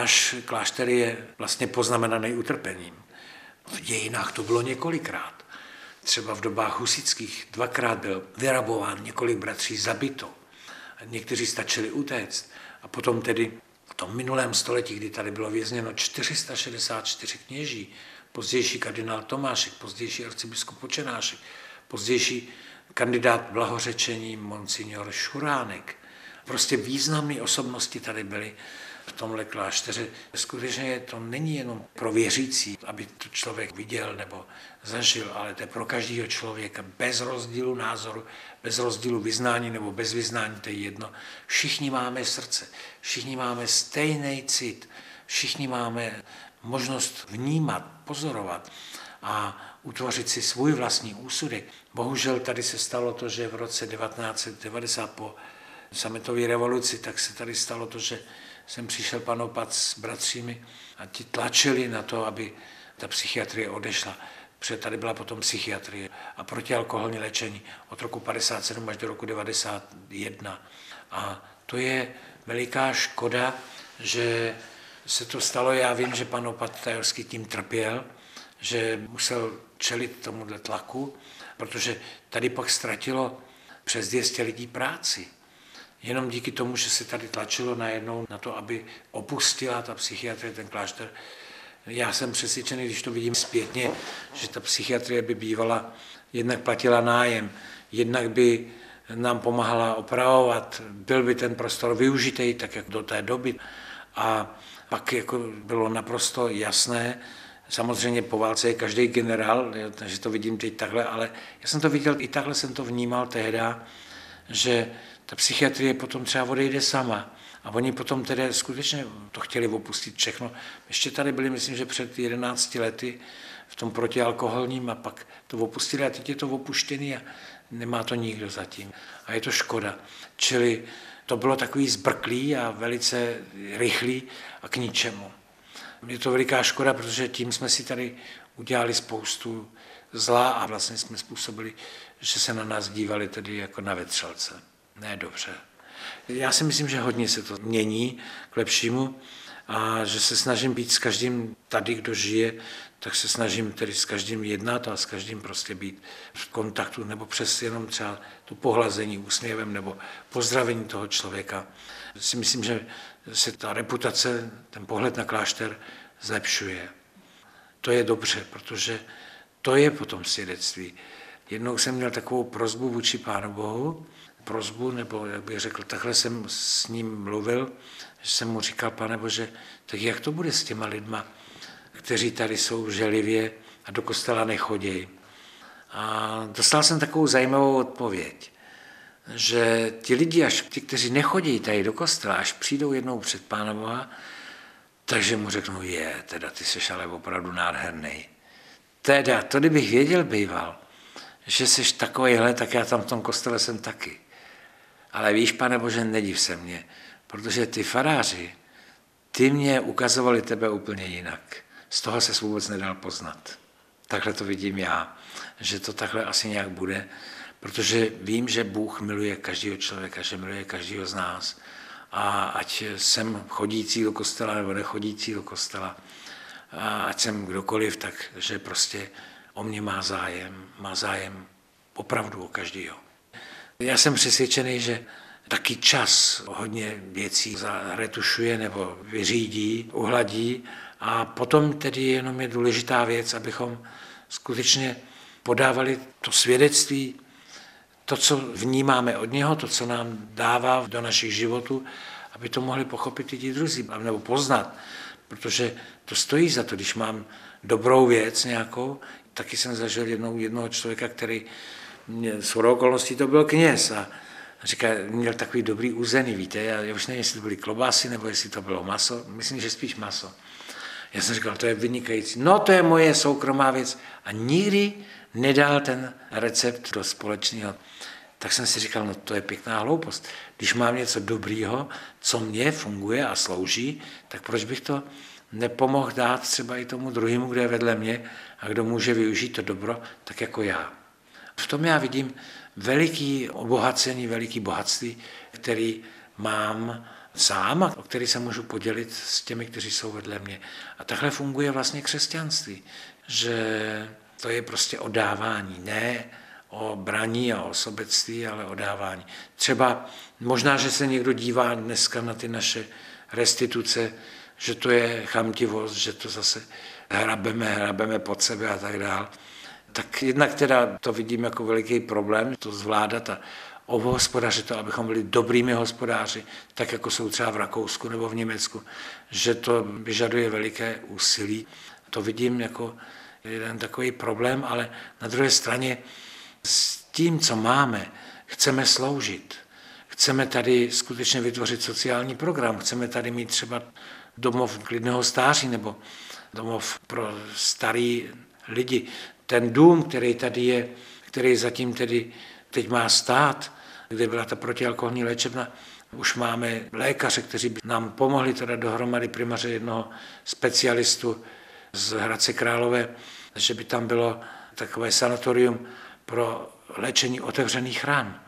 náš klášter je vlastně poznamenaný utrpením. V dějinách to bylo několikrát. Třeba v dobách husitských 2krát byl vyrabován, několik bratří zabito. Někteří stačili utéct. A potom tedy v tom minulém století, kdy tady bylo vězněno 464 kněží, pozdější kardinál Tomášek, pozdější arcibiskup Počenášek, pozdější kandidát blahořečení monsignor Šuránek. Prostě významné osobnosti tady byly v tomhle klášteře. Skutečně to není jenom pro věřící, aby to člověk viděl nebo zažil, ale to je pro každého člověka bez rozdílu názoru, bez rozdílu vyznání nebo bez vyznání, to je jedno. Všichni máme srdce, všichni máme stejný cit, všichni máme možnost vnímat, pozorovat a utvořit si svůj vlastní úsudek. Bohužel tady se stalo to, že v roce 1990 po sametové revoluci, tak se tady stalo to, že jsem přišel pan opat s bratřími a ti tlačili na to, aby ta psychiatrie odešla. Protože tady byla potom psychiatrie a protialkoholní léčení od roku 57 až do roku 91. A to je veliká škoda, že se to stalo. Já vím, že pan opat Tajorský tím trpěl, že musel čelit tomuhle tlaku, protože tady pak ztratilo přes 200 lidí práci. Jenom díky tomu, že se tady tlačilo najednou na to, aby opustila ta psychiatrie ten klášter. Já jsem přesvědčený, když to vidím zpětně, že ta psychiatrie by bývala, jednak platila nájem, jednak by nám pomáhala opravovat, byl by ten prostor využitý tak, jak do té doby. A pak jako bylo naprosto jasné, samozřejmě po válce je každý generál, takže to vidím teď takhle, ale já jsem to viděl, i takhle jsem to vnímal tehda, že ta psychiatrie potom třeba odejde sama. A oni potom tedy skutečně to chtěli opustit všechno. Ještě tady byli, myslím, že před 11 lety v tom protialkoholním a pak to opustili a teď je to opuštěný a nemá to nikdo zatím. A je to škoda. Čili to bylo takový zbrklý a velice rychlý a k ničemu. Je to veliká škoda, protože tím jsme si tady udělali spoustu zla a vlastně jsme způsobili, že se na nás dívali tedy jako na vetřelce. Ne dobře. Já si myslím, že hodně se to mění k lepšímu a že se snažím být s každým tady, kdo žije, tak se snažím tedy s každým jednat a s každým prostě být v kontaktu nebo přes jenom třeba tu pohlazení úsměvem nebo pozdravení toho člověka. Si myslím, že se ta reputace, ten pohled na klášter zlepšuje. To je dobře, protože to je potom svědectví. Jednou jsem měl takovou prosbu vůči Pánu Bohu, nebo jak bych řekl, takhle jsem s ním mluvil, že jsem mu říkal, Pane Bože, tak jak to bude s těma lidma, kteří tady jsou želivě a do kostela nechodí. A dostal jsem takovou zajímavou odpověď, že ti lidi, až ti, kteří nechodí tady do kostela, až přijdou jednou před Pána Boha, takže mu řeknou, teda ty jsi ale opravdu nádherný. Teda, to kdybych věděl býval, že jsi takovejhle, tak já tam v tom kostele jsem taky. Ale víš, Pane Bože, nediv se mě, protože ty faráři, ty mě ukazovali tebe úplně jinak. Z toho se vůbec nedal poznat. Takhle to vidím já, že to takhle asi nějak bude, protože vím, že Bůh miluje každého člověka, že miluje každého z nás. A ať jsem chodící do kostela nebo nechodící do kostela, a ať jsem kdokoliv, tak že prostě o mě má zájem opravdu o každého. Já jsem přesvědčený, že taky čas hodně věcí zaretušuje nebo vyřídí, uhladí a potom tedy jenom je důležitá věc, abychom skutečně podávali to svědectví, to, co vnímáme od něho, to, co nám dává do našich životů, aby to mohli pochopit i ti druzí, nebo poznat, protože to stojí za to, když mám dobrou věc nějakou. Taky jsem zažil jednoho člověka, který shodou okolností to byl kněz a říká, měl takový dobrý uzený, víte, já už nevím, jestli to byly klobásy, nebo jestli to bylo maso, myslím, že spíš maso. Já jsem říkal, to je vynikající, no to je moje soukromá věc a nikdy nedal ten recept do společného. Tak jsem si říkal, no to je pěkná hloupost. Když mám něco dobrýho, co mně funguje a slouží, tak proč bych to nepomohl dát třeba i tomu druhému, kdo je vedle mě a kdo může využít to dobro, tak jako já. V tom já vidím veliký obohacení, veliký bohatství, který mám sám a o který se můžu podělit s těmi, kteří jsou vedle mě. A takhle funguje vlastně křesťanství, že to je prostě o dávání, ne o braní a o sobectví, ale o dávání. Třeba možná, že se někdo dívá dneska na ty naše restituce, že to je chamtivost, že to zase hrabeme pod sebe a tak dál. Tak jednak teda to vidím jako veliký problém, to zvládat a obhospodařit to, abychom byli dobrými hospodáři, tak jako jsou třeba v Rakousku nebo v Německu, že to vyžaduje veliké úsilí. To vidím jako jeden takový problém, ale na druhé straně s tím, co máme, chceme sloužit. Chceme tady skutečně vytvořit sociální program, chceme tady mít třeba domov klidného stáří nebo domov pro starý lidi. Ten dům, který tady je, který zatím tedy teď má stát, kde byla ta protialkoholní léčebna, už máme lékaře, kteří by nám pomohli teda dohromady, primáře jednoho specialistu z Hradce Králové, že by tam bylo takové sanatorium pro léčení otevřených ran.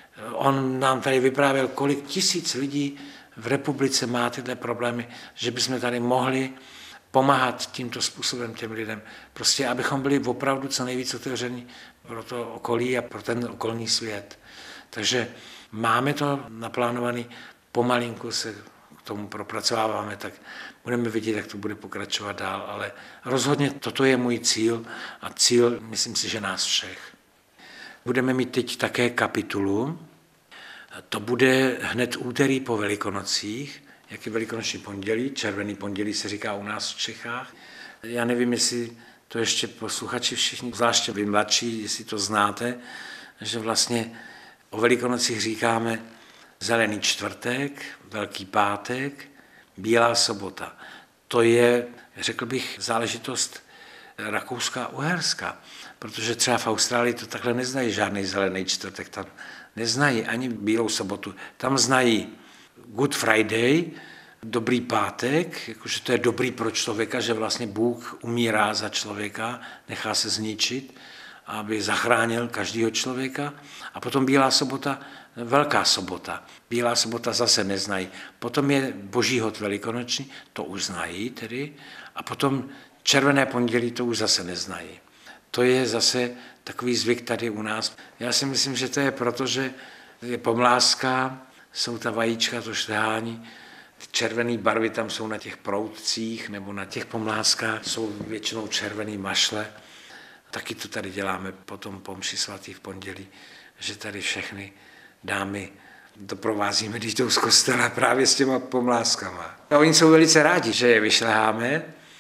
On nám tady vyprávěl, kolik tisíc lidí v republice má tyhle problémy, že bychom tady mohli pomáhat tímto způsobem těm lidem. Prostě, abychom byli opravdu co nejvíc otevření pro to okolí a pro ten okolní svět. Takže máme to naplánované, pomalinku se k tomu propracováváme, tak budeme vidět, jak to bude pokračovat dál, ale rozhodně toto je můj cíl a cíl, myslím si, že nás všech. Budeme mít teď také kapitulu, to bude hned úterý po Velikonocích, jak je Velikonoční pondělí, červený pondělí se říká u nás v Čechách. Já nevím, jestli to ještě posluchači všichni, zvláště vy mladší, jestli to znáte, že vlastně o Velikonocích říkáme Zelený čtvrtek, Velký pátek, Bílá sobota. To je, řekl bych, záležitost Rakouska a Uherska, protože třeba v Austrálii to takhle neznají žádný Zelený čtvrtek, tam neznají ani Bílou sobotu, tam znají Good Friday, Dobrý pátek, jakože to je dobrý pro člověka, že vlastně Bůh umírá za člověka, nechá se zničit, aby zachránil každého člověka. A potom Bílá sobota, Velká sobota. Bílá sobota zase neznají. Potom je Boží hod velikonoční, to už znají tedy. A potom Červené pondělí, to už zase neznají. To je zase takový zvyk tady u nás. Já si myslím, že to je proto, že je pomlázka, jsou ta vajíčka, to šlehání, ty červené barvy tam jsou na těch proutcích nebo na těch pomlázkách, jsou většinou červený mašle. Taky to tady děláme potom po mši svatý v pondělí, že tady všechny dámy doprovázíme, když jdou z kostela právě s těma pomlázkama. A oni jsou velice rádi, že je vyšleháme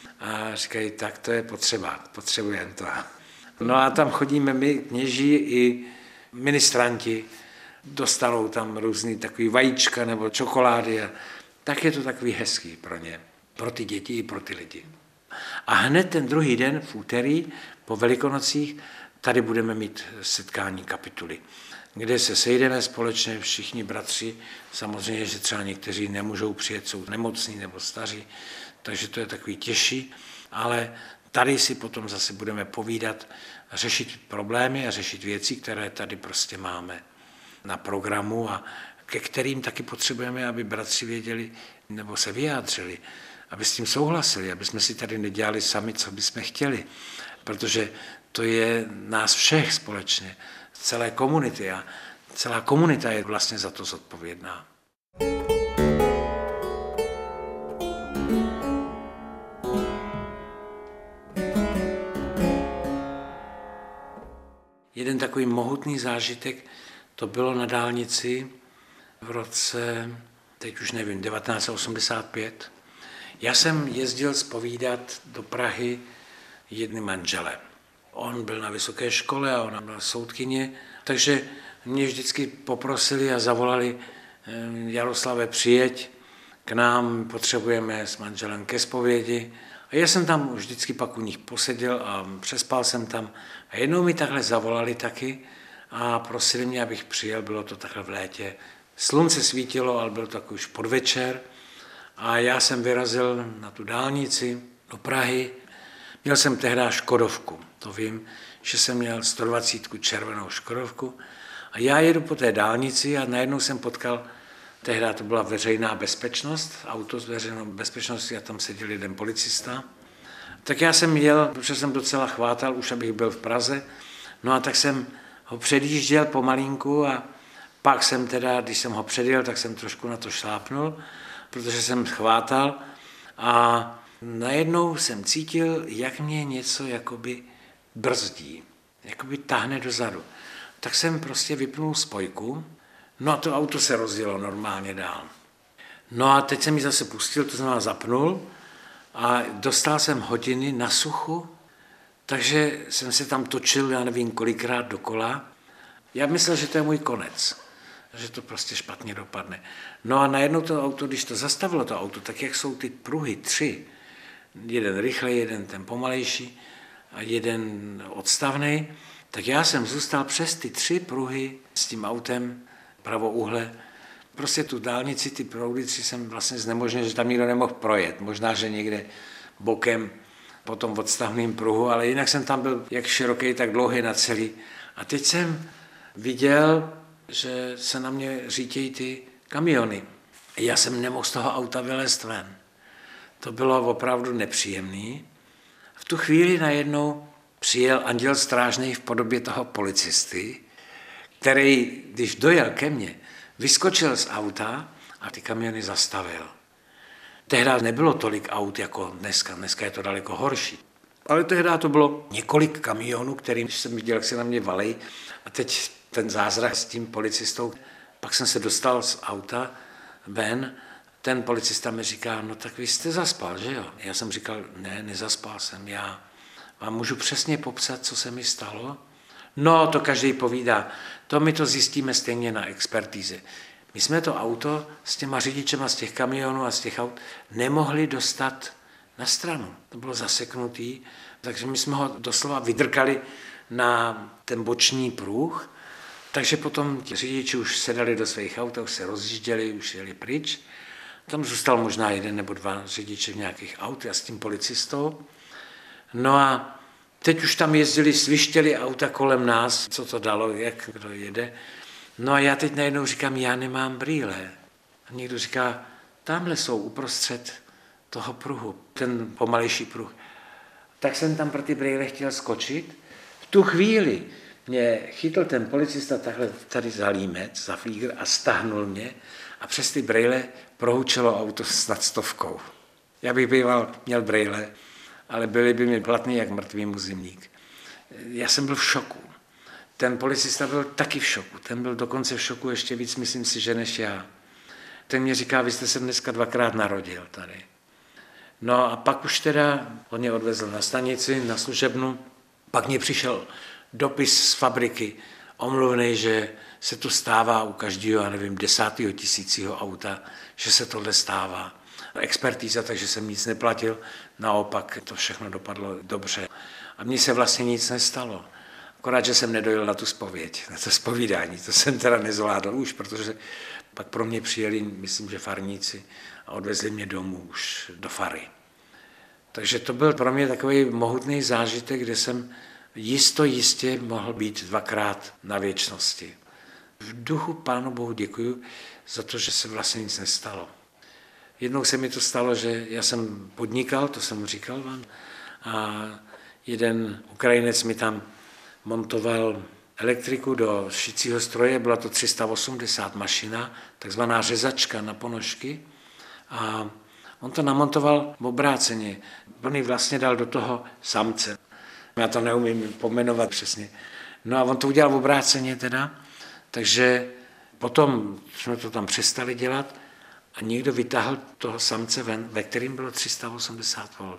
a říkají, tak to je potřeba, potřebujeme to. No a tam chodíme my, kněží i ministranti, dostanou tam různý takový vajíčka nebo čokolády a tak je to takový hezký pro ně, pro ty děti i pro ty lidi. A hned ten druhý den v úterý po Velikonocích tady budeme mít setkání kapituly, kde se sejdeme společně všichni bratři, samozřejmě, že třeba někteří nemůžou přijet, jsou nemocní nebo staří, takže to je takový těžší, ale tady si potom zase budeme povídat, řešit problémy a řešit věci, které tady prostě máme na programu a ke kterým taky potřebujeme, aby bratři věděli nebo se vyjádřili, aby s tím souhlasili, aby jsme si tady nedělali sami, co bychom chtěli, protože to je nás všech společně, celé komunity a celá komunita je vlastně za to zodpovědná. Jeden takový mohutný zážitek, to bylo na dálnici v roce, teď už nevím, 1985. Já jsem jezdil zpovídat do Prahy jedním manželem. On byl na vysoké škole a ona byla soudkyně, takže mě vždycky poprosili a zavolali, Jaroslave, přijeď k nám, potřebujeme s manželem ke zpovědi. A já jsem tam vždycky pak u nich poseděl a přespal jsem tam. A jednou mi takhle zavolali taky a prosili mě, abych přijel, bylo to takhle v létě. Slunce svítilo, ale byl to takový už podvečer a já jsem vyrazil na tu dálnici do Prahy. Měl jsem tehdy Škodovku, to vím, že jsem měl 120 červenou Škodovku a já jedu po té dálnici a najednou jsem potkal Tehdy to byla veřejná bezpečnost, auto s veřejnou bezpečností a tam seděl jeden policista. Tak já jsem jel, protože jsem docela chvátal, už abych byl v Praze, no a tak jsem ho předjížděl pomalinku a pak jsem teda, když jsem ho předjel, tak jsem trošku na to šlápnul, protože jsem chvátal a najednou jsem cítil, jak mě něco jakoby brzdí, jakoby táhne dozadu. Tak jsem prostě vypnul spojku, no a to auto se rozjelo normálně dál. No a teď jsem ji zase pustil, to znamená zapnul a dostal jsem hodiny na suchu, takže jsem se tam točil, já nevím kolikrát dokola. Já myslel, že to je můj konec, že to prostě špatně dopadne. No a najednou to auto, když to zastavilo to auto, tak jak jsou ty pruhy 3, jeden rychlej, jeden ten pomalejší a jeden odstavnej, tak já jsem zůstal přes ty 3 pruhy s tím autem pravouhle. Prostě tu dálnici, ty proudy 3 jsem vlastně znemožnil, že tam nikdo nemohl projet. Možná, že někde bokem po tom odstavném pruhu, ale jinak jsem tam byl jak široký, tak dlouhý na celý. A teď jsem viděl, že se na mě řítějí ty kamiony. Já jsem nemohl z toho auta vylézt ven. To bylo opravdu nepříjemný. V tu chvíli najednou přijel anděl strážný v podobě toho policisty, který, když dojel ke mně, vyskočil z auta a ty kamiony zastavil. Tehdy nebylo tolik aut jako dneska, dneska je to daleko horší. Ale tehdy to bylo několik kamionů, kterým jsem viděl, jak se na mě valej. A teď ten zázrak s tím policistou. Pak jsem se dostal z auta ven, ten policista mi říká, no tak vy jste zaspal, že jo? Já jsem říkal, ne, nezaspal jsem, já vám můžu přesně popsat, co se mi stalo. No, to každý povídá, to my to zjistíme stejně na expertíze. My jsme to auto s těma řidičema z těch kamionů a z těch aut nemohli dostat na stranu. To bylo zaseknutý, takže my jsme ho doslova vydrkali na ten boční pruh, takže potom ti řidiči už sedali do svých aut, už se rozjížděli, už jeli pryč. Tam zůstal možná 1 nebo 2 řidiče v nějakých aut a s tím policistou. No a teď už tam jezdili, svištěli auta kolem nás, co to dalo, jak kdo jede. No a já teď najednou říkám, já nemám brýle. A někdo říká, tamhle jsou uprostřed toho pruhu, ten pomalejší pruh. Tak jsem tam pro ty brýle chtěl skočit. V tu chvíli mě chytl ten policista takhle tady za límec, za flígr a stáhnul mě a přes ty brýle prohučelo auto s nad 100. Já bych měl brýle, ale byly by mi platný jak mrtvý muzimník. Já jsem byl v šoku. Ten policista byl taky v šoku. Ten byl dokonce v šoku ještě víc, myslím si, že než já. Ten mě říká, vy jste se dneska 2krát narodil tady. No a pak už teda on mě odvezl na stanici, na služebnu. Pak mě přišel dopis z fabriky, omluvnej, že se to stává u každého, já nevím, 10. 1000. auta, že se tohle stává. Expertíza, takže jsem nic neplatil, naopak to všechno dopadlo dobře. A mně se vlastně nic nestalo. Akorát, že jsem nedojel na tu zpověď, na to zpovídání. To jsem teda nezvládl už, protože pak pro mě přijeli, myslím, že farníci a odvezli mě domů už do fary. Takže to byl pro mě takový mohutný zážitek, kde jsem jistě mohl být 2krát na věčnosti. V duchu Pánu Bohu děkuju za to, že se vlastně nic nestalo. Jednou se mi to stalo, že já jsem podnikal, to jsem říkal vám, a jeden Ukrajinec mi tam montoval elektriku do šicího stroje, byla to 380 mašina, takzvaná řezačka na ponožky. A on to namontoval v obráceně. On ji vlastně dal do toho samce. Já to neumím pomenovat přesně. No a on to udělal v obráceně teda, takže potom jsme to tam přestali dělat a někdo vytáhl toho samce ven, ve kterým bylo 380 V.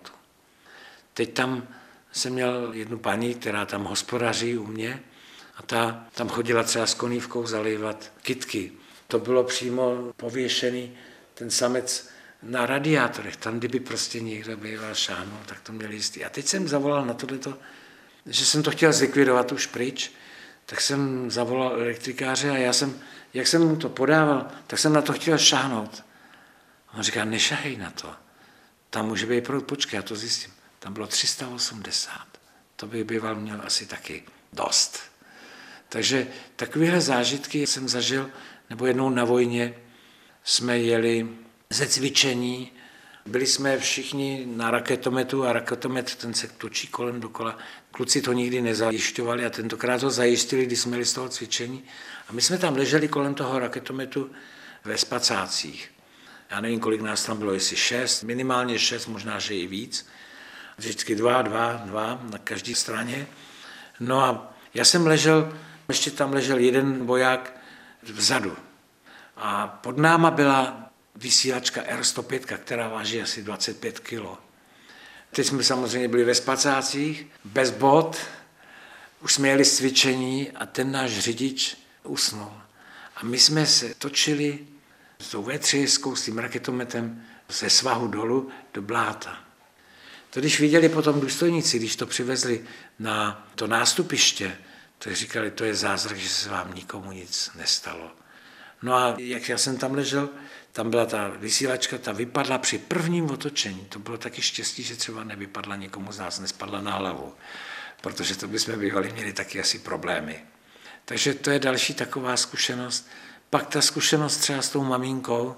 Teď tam jsem měl jednu paní, která tam hospodaří u mě a ta tam chodila třeba s konívkou zalévat kytky. To bylo přímo pověšený ten samec na radiátorech. Tam, kdyby prostě někdo býval šáhnul, tak to měl jistý. A teď jsem zavolal na tohleto, že jsem to chtěl zlikvidovat už pryč, tak jsem zavolal elektrikáře a jak jsem mu to podával, tak jsem na to chtěl šáhnout. A on říká, nešahej na to. Tam může být proud, počkej, já to zjistím. Tam bylo 380. To by býval měl asi taky dost. Takže takovéhle zážitky jsem zažil, nebo jednou na vojně jsme jeli ze cvičení, byli jsme všichni na raketometu a raketomet ten se točí kolem dokola. Kluci to nikdy nezajišťovali a tentokrát ho zajistili, když jsme jeli z toho cvičení. A my jsme tam leželi kolem toho raketometu ve spacácích. Já nevím, kolik nás tam bylo, jestli 6, minimálně 6, možná, že i víc. Vždycky 2 na každé straně. No a já jsem ležel, ještě tam ležel jeden voják vzadu. A pod náma byla vysílačka R105, která váží asi 25 kg. Teď jsme samozřejmě byli ve spacácích, bez bot, už jsme jeli z cvičení a ten náš řidič usnul. A my jsme se točili s tou V3, s tím raketometem ze svahu dolů do bláta. To když viděli potom důstojníci, když to přivezli na to nástupiště, tak říkali, to je zázrak, že se vám nikomu nic nestalo. No a jak já jsem tam ležel, tam byla ta vysílačka, ta vypadla při prvním otočení. To bylo taky štěstí, že třeba nevypadla někomu z nás, nespadla na hlavu, protože to bychom bývali měli taky asi problémy. Takže to je další taková zkušenost. Pak ta zkušenost třeba s tou maminkou,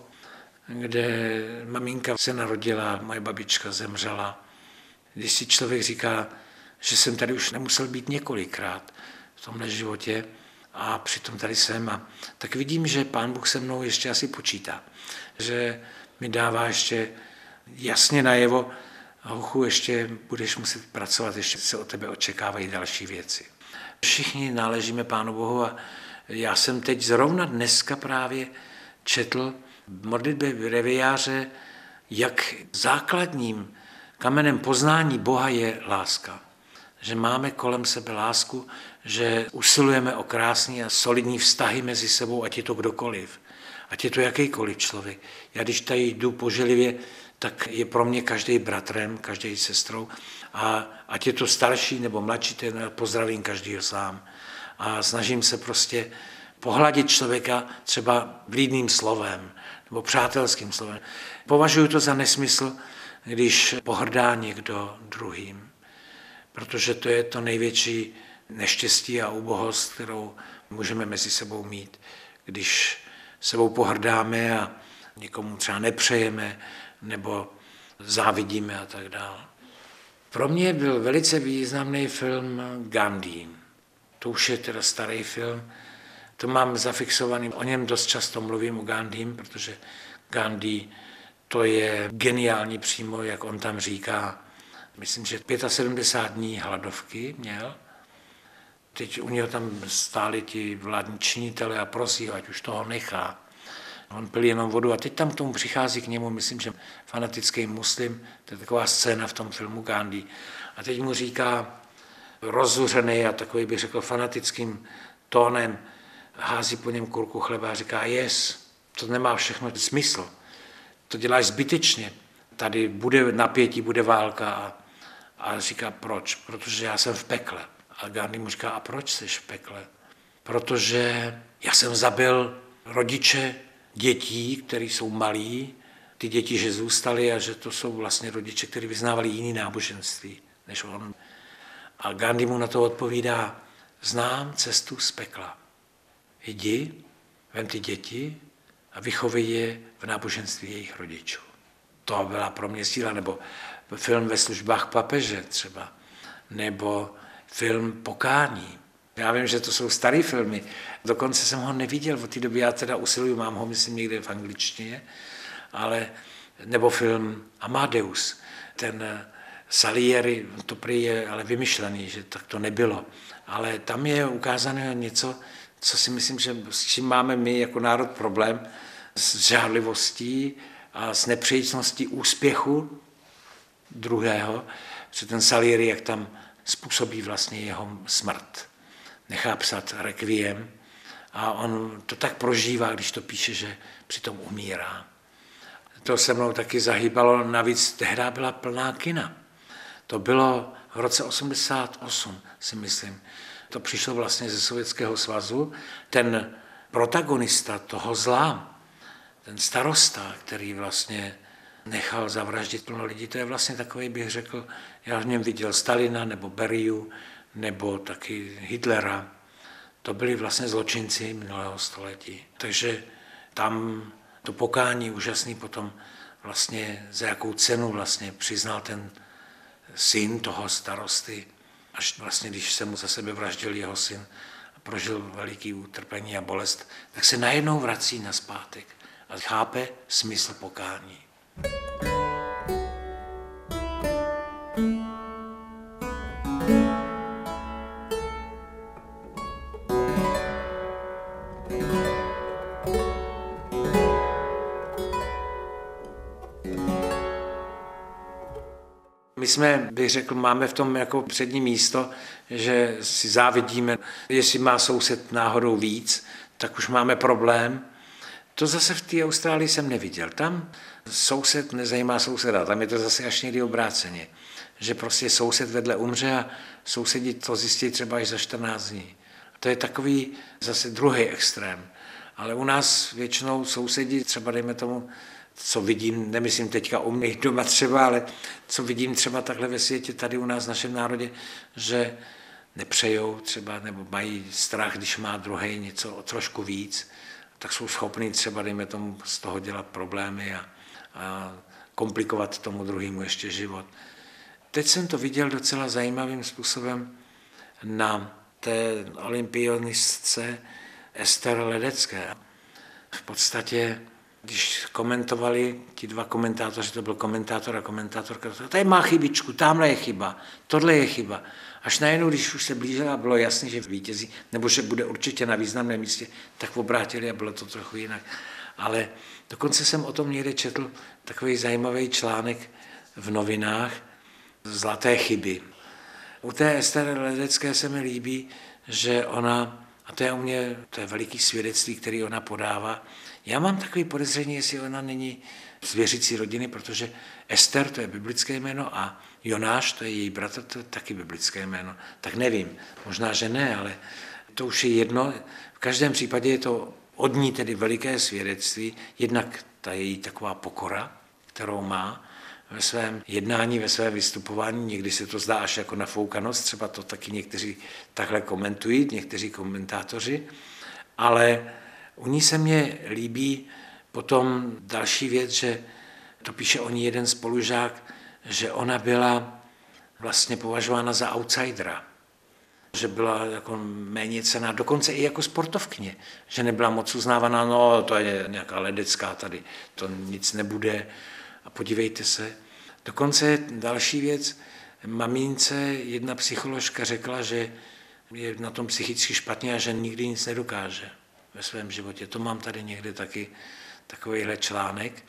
kde maminka se narodila, moje babička zemřela. Když si člověk říká, že jsem tady už nemusel být několikrát v tomhle životě a přitom tady jsem, a tak vidím, že Pán Bůh se mnou ještě asi počítá. Že mi dává ještě jasně najevo, hochu, ještě budeš muset pracovat, ještě se od tebe očekávají další věci. Všichni náležíme Pánu Bohu a já jsem teď zrovna dneska právě četl modlitby breviáře, jak základním kamenem poznání Boha je láska. Že máme kolem sebe lásku, že usilujeme o krásný a solidní vztahy mezi sebou, ať je to kdokoliv, ať je to jakýkoliv člověk. Já když tady jdu po Želivě, tak je pro mě každý bratrem, každý sestrou a ať je to starší nebo mladší, ten pozdravím každýho sám. A snažím se prostě pohladit člověka třeba vlídným slovem nebo přátelským slovem. Považuji to za nesmysl, když pohrdá někdo druhým, protože to je to největší neštěstí a ubohost, kterou můžeme mezi sebou mít, když sebou pohrdáme a někomu třeba nepřejeme nebo závidíme a tak dále. Pro mě byl velice významný film Gandhi. To už je teda starý film, to mám zafixovaný, o něm dost často mluvím o Gandhim, protože Gandhi to je geniální přímo, jak on tam říká. Myslím, že 75 dní hladovky měl. Teď u něho tam stáli ti vládní činitelé a prosí, ať už toho nechá. On pil jenom vodu a teď tam k tomu přichází k němu, myslím, že fanatický muslim, to je taková scéna v tom filmu Gandhi. A teď mu říká, rozzuřený a takový bych řekl fanatickým tónem, hází po něm kurku chleba a říká, to nemá všechno smysl. To děláš zbytečně. Tady bude napětí, bude válka. A říká, proč? Protože já jsem v pekle. A Gandhi mu říká, a proč jsi v pekle? Protože já jsem zabil rodiče dětí, které jsou malí, ty děti, že zůstaly a že to jsou vlastně rodiče, kteří vyznávali jiný náboženství než on. A Gandhi mu na to odpovídá, znám cestu z pekla. Jdi, vem ty děti a vychovej je v náboženství jejich rodičů. To byla pro mě síla, nebo film Ve službách papeže třeba, nebo film Pokání. Já vím, že to jsou staré filmy, dokonce jsem ho neviděl, od té doby já teda usiluju, mám ho, myslím, někde v angličtině, ale, nebo film Amadeus, ten Salieri, to prý je ale vymyšlený, že tak to nebylo, ale tam je ukázané něco, co si myslím, že s čím máme my jako národ problém, s žádlivostí a s nepřejícností úspěchu druhého, že ten Salieri, jak tam způsobí vlastně jeho smrt. Nechá psat rekviem a on to tak prožívá, když to píše, že přitom umírá. To se mnou taky zahýbalo, navíc tehdy byla plná kina. To bylo v roce 88, si myslím. To přišlo vlastně ze Sovětského svazu. Ten protagonista toho zla, ten starosta, který vlastně nechal zavraždit plno lidí, to je vlastně takový, bych řekl, já v něm viděl Stalina nebo Beriu, nebo taky Hitlera. To byli vlastně zločinci minulého století. Takže tam to pokání úžasný potom vlastně za jakou cenu vlastně přiznal ten syn toho starosty, až vlastně, když se mu za sebe vraždil jeho syn a prožil veliký utrpení a bolest, tak se najednou vrací nazpátek a chápe smysl pokání. My jsme, bych řekl, máme v tom jako přední místo, že si závidíme, jestli má soused náhodou víc, tak už máme problém. To zase v té Austrálii jsem neviděl. Tam soused nezajímá souseda, tam je to zase až někdy obráceně. Že prostě soused vedle umře a sousedi to zjistí třeba až za 14 dní. To je takový zase druhý extrém. Ale u nás většinou sousedi, třeba dejme tomu, co vidím, nemyslím teďka u mě doma třeba, ale co vidím třeba takhle ve světě, tady u nás v našem národě, že nepřejou třeba, nebo mají strach, když má druhý něco o trošku víc, tak jsou schopní třeba, dejme tomu, z toho dělat problémy a komplikovat tomu druhému ještě život. Teď jsem to viděl docela zajímavým způsobem na té olympionistce Ester Ledecké. V podstatě, když komentovali ti dva komentátoři, to byl komentátor a komentátorka, tady má chybičku, tamhle je chyba, tohle je chyba. Až najednou, když už se blížila, bylo jasné, že vítězí, nebo že bude určitě na významném místě, tak obrátili a bylo to trochu jinak. Ale dokonce jsem o tom někde četl takový zajímavý článek v novinách, Zlaté chyby. U té Ester Ledecké se mi líbí, že ona, a to je u mě, to je veliký svědectví, který ona podává. Já mám takový podezření, jestli ona není z věřící rodiny, protože Ester, to je biblické jméno, a Jonáš, to je její bratr, to je taky biblické jméno. Tak nevím, možná, že ne, ale to už je jedno. V každém případě je to od ní tedy veliké svědectví, jednak ta její taková pokora, kterou má ve svém jednání, ve svém vystupování. Někdy se to zdá až jako nafoukanost, třeba to taky někteří takhle komentují, někteří komentátoři, ale u ní se mně líbí potom další věc, že to píše o ní jeden spolužák, že ona byla vlastně považována za outsidera, že byla jako méně cenná, dokonce i jako sportovkyně, že nebyla moc uznávaná, no to je nějaká Ledecká tady, to nic nebude a podívejte se. Dokonce další věc, mamince jedna psycholožka řekla, že je na tom psychicky špatně a že nikdy nic nedokáže ve svém životě. To mám tady někde taky takovýhle článek,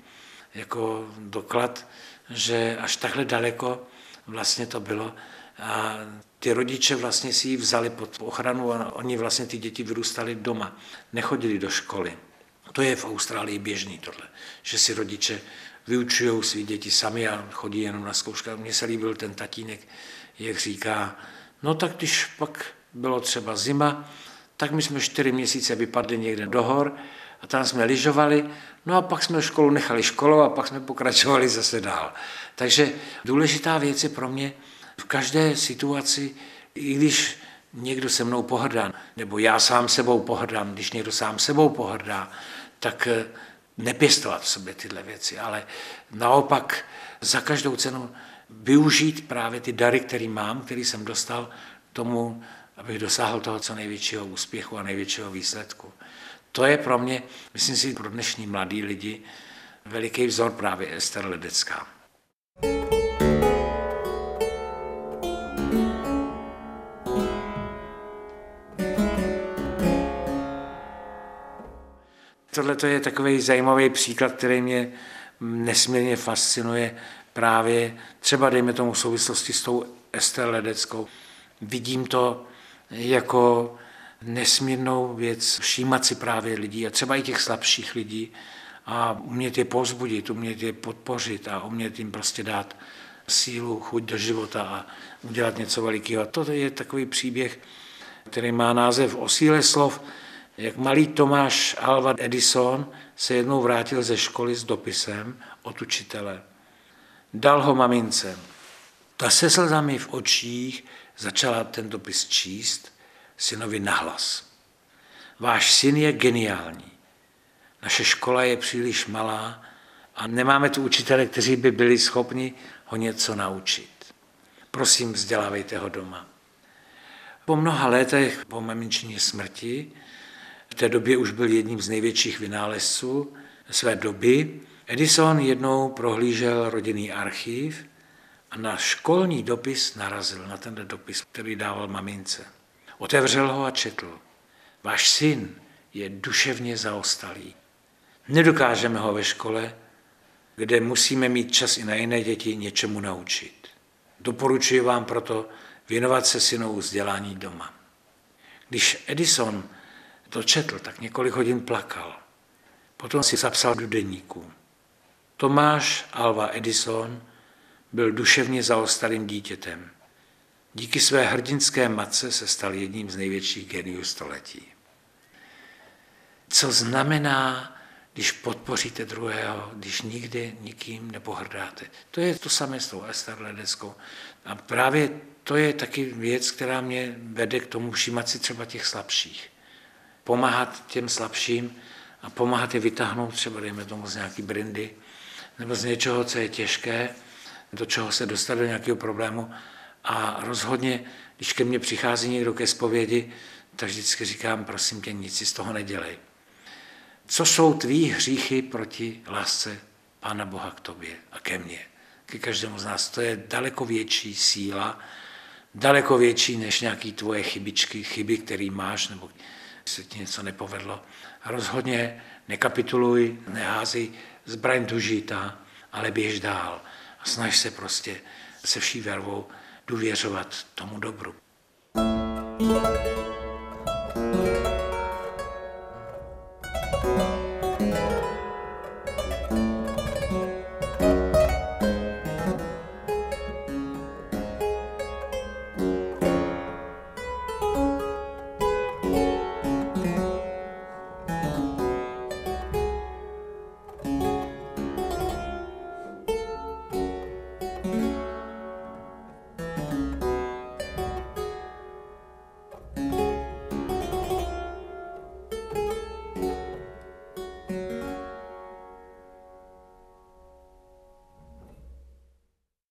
jako doklad, že až takhle daleko vlastně to bylo a ty rodiče vlastně si ji vzali pod ochranu a oni vlastně ty děti vyrůstali doma, nechodili do školy. To je v Austrálii běžný tohle, že si rodiče vyučují svý děti sami a chodí jenom na zkoušky. Mně se líbil ten tatínek, jak říká, no tak když pak bylo třeba zima, tak my jsme 4 měsíce vypadli někde do hor a tam jsme lyžovali, no a pak jsme školu nechali školou a pak jsme pokračovali zase dál. Takže důležitá věc je pro mě v každé situaci, i když někdo se mnou pohrdá, nebo já sám sebou pohrdám, když někdo sám sebou pohrdá, tak nepěstovat v sobě tyhle věci, ale naopak za každou cenu využít právě ty dary, které mám, který jsem dostal tomu, abych dosáhl toho co největšího úspěchu a největšího výsledku. To je pro mě, myslím si, pro dnešní mladí lidi veliký vzor právě Ester Ledecká. Tohle je takový zajímavý příklad, který mě nesmírně fascinuje právě třeba dejme tomu v souvislosti s tou Ester Ledeckou. Vidím to jako nesmírnou věc, všímat si právě lidí a třeba i těch slabších lidí a umět je povzbudit, umět je podpořit a umět jim prostě dát sílu, chuť do života a udělat něco velikého. To je takový příběh, který má název O síle slov, jak malý Tomáš Alva Edison se jednou vrátil ze školy s dopisem od učitele. Dal ho mamince. Ta se slzami v očích začala ten dopis číst synovi nahlas. Váš syn je geniální. Naše škola je příliš malá a nemáme tu učitele, kteří by byli schopni ho něco naučit. Prosím, vzdělávejte ho doma. Po mnoha letech, po maminčině smrti, v té době už byl jedním z největších vynálezců své doby, Edison jednou prohlížel rodinný archiv a na školní dopis narazil, na tenhle dopis, který dával mamince. Otevřel ho a četl. Váš syn je duševně zaostalý. Nedokážeme ho ve škole, kde musíme mít čas i na jiné děti, něčemu naučit. Doporučuji vám proto věnovat se synovu vzdělání doma. Když Edison to četl, tak několik hodin plakal. Potom si zapsal do deníku. Tomáš Alva Edison byl duševně zaostalým dítětem. Díky své hrdinské matce se stal jedním z největších geniů století. Co znamená, když podpoříte druhého, když nikdy nikým nepohrdáte. To je to samé s tou Ester Ledeckou. A právě to je taky věc, která mě vede k tomu všímat si třeba těch slabších. Pomáhat těm slabším a pomáhat je vytáhnout třeba, dejme tomu, z nějaký brindy, nebo z něčeho, co je těžké, do čeho se dostat do nějakého problému. A rozhodně, když ke mně přichází někdo ke zpovědi, tak vždycky říkám, prosím tě, nic si z toho nedělej. Co jsou tvý hříchy proti lásce Pána Boha k tobě a ke mně, ke každému z nás? To je daleko větší síla, daleko větší než nějaké tvoje chyby, které máš, nebo se ti něco nepovedlo. A rozhodně nekapituluj, neházej zbraň do žita, ale běž dál a snaž se prostě se vší vervou důvěřovat tomu dobru.